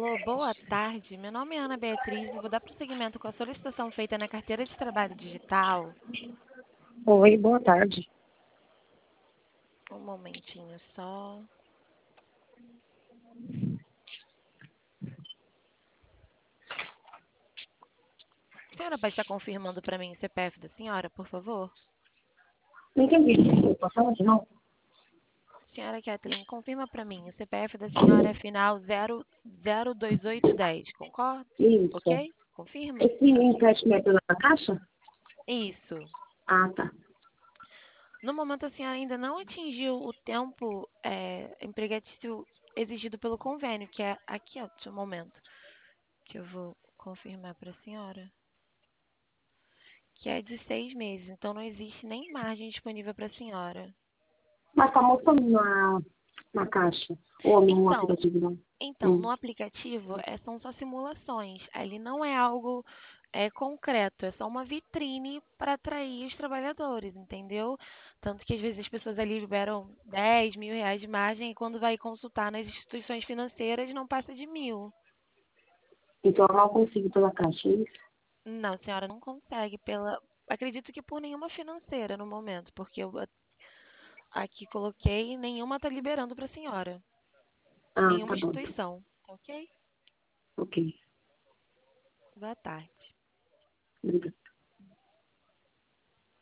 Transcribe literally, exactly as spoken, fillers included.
Alô, boa tarde. Meu nome é Ana Beatriz e vou dar prosseguimento com a solicitação feita na carteira de trabalho digital. Oi, boa tarde. Um momentinho só. A senhora pode estar confirmando para mim o C P F da senhora, por favor? Não entendi. Posso falar de novo? Senhora Kathleen, confirma para mim. O C P F da senhora é final zero zero dois oito um zero. Concorda? Isso. Ok? Confirma? Esse empréstimo na caixa? Isso. Ah, tá. No momento, a senhora ainda não atingiu o tempo é, empregatício exigido pelo convênio, que é aqui, ó, no momento, que eu vou confirmar para a senhora, que é de seis meses. Então, não existe nem margem disponível para a senhora. Mas tá mostrando na, na caixa. Ou no Então, aplicativo, não? então, no Hum. aplicativo, é, são só simulações. Ali não é algo é, concreto, é só uma vitrine para atrair os trabalhadores, entendeu? Tanto que às vezes as pessoas ali liberam dez mil reais de margem e quando vai consultar nas instituições financeiras não passa de mil. Então eu não consigo pela caixa, é isso? Não, senhora, não consegue pela. Acredito que por nenhuma financeira no momento, porque eu a- aqui coloquei nenhuma está liberando para a senhora. Ah, Nenhuma tá bom, então. instituição. Tá ok? Ok. Boa tarde. Obrigada.